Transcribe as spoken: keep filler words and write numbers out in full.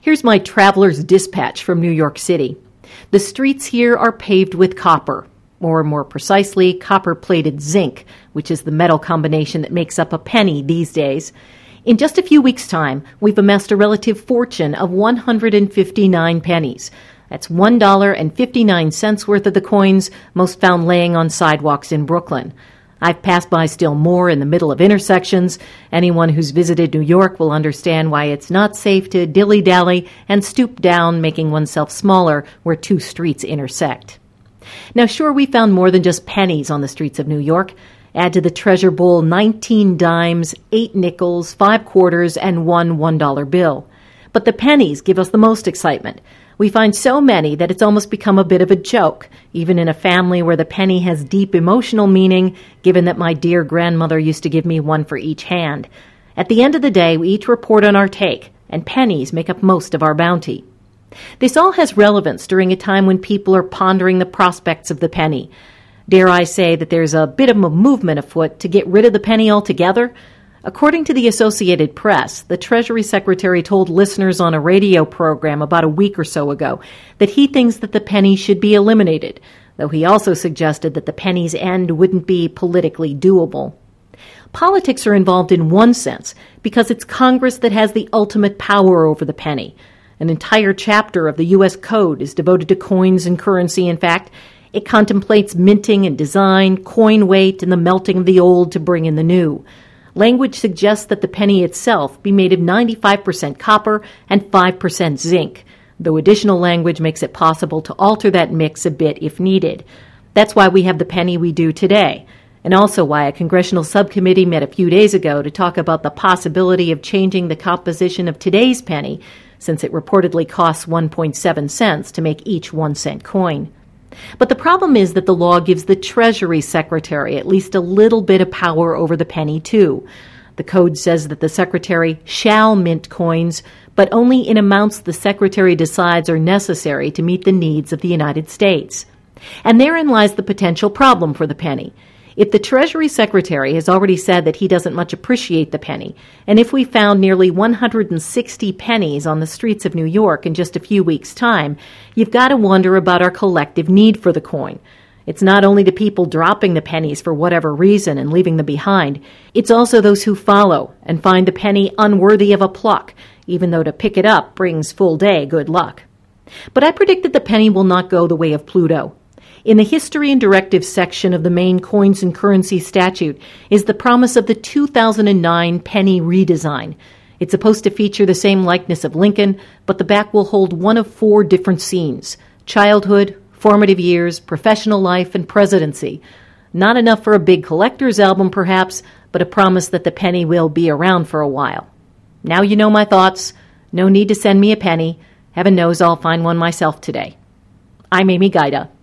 Here's my traveler's dispatch from New York City. The streets here are paved with copper, or more precisely, copper-plated zinc, which is the metal combination that makes up a penny these days. In just a few weeks' time, we've amassed a relative fortune of one hundred fifty-nine pennies. That's one dollar and fifty-nine cents worth of the coins, most found laying on sidewalks in Brooklyn. I've passed by still more in the middle of intersections. Anyone who's visited New York will understand why it's not safe to dilly-dally and stoop down, making oneself smaller where two streets intersect. Now, sure, we found more than just pennies on the streets of New York. Add to the treasure bowl nineteen dimes, eight nickels, five quarters, and one one-dollar bill. But the pennies give us the most excitement. We find so many that it's almost become a bit of a joke, even in a family where the penny has deep emotional meaning, given that my dear grandmother used to give me one for each hand. At the end of the day, we each report on our take, and pennies make up most of our bounty. This all has relevance during a time when people are pondering the prospects of the penny. Dare I say that there's a bit of a movement afoot to get rid of the penny altogether? According to the Associated Press, the Treasury Secretary told listeners on a radio program about a week or so ago that he thinks that the penny should be eliminated, though he also suggested that the penny's end wouldn't be politically doable. Politics are involved in one sense because it's Congress that has the ultimate power over the penny. An entire chapter of the U S Code is devoted to coins and currency. In fact, it contemplates minting and design, coin weight, and the melting of the old to bring in the new. Language suggests that the penny itself be made of ninety-five percent copper and five percent zinc, though additional language makes it possible to alter that mix a bit if needed. That's why we have the penny we do today, and also why a congressional subcommittee met a few days ago to talk about the possibility of changing the composition of today's penny, since it reportedly costs one point seven cents to make each one-cent coin. But the problem is that the law gives the Treasury Secretary at least a little bit of power over the penny, too. The code says that the Secretary shall mint coins, but only in amounts the Secretary decides are necessary to meet the needs of the United States. And therein lies the potential problem for the penny. If the Treasury Secretary has already said that he doesn't much appreciate the penny, and if we found nearly one hundred sixty pennies on the streets of New York in just a few weeks' time, you've got to wonder about our collective need for the coin. It's not only the people dropping the pennies for whatever reason and leaving them behind, it's also those who follow and find the penny unworthy of a pluck, even though to pick it up brings full day good luck. But I predict that the penny will not go the way of Pluto. In the History and Directives section of the main Coins and Currency Statute is the promise of the two thousand nine penny redesign. It's supposed to feature the same likeness of Lincoln, but the back will hold one of four different scenes: childhood, formative years, professional life, and presidency. Not enough for a big collector's album, perhaps, but a promise that the penny will be around for a while. Now you know my thoughts. No need to send me a penny. Heaven knows I'll find one myself today. I'm Amy Gaida.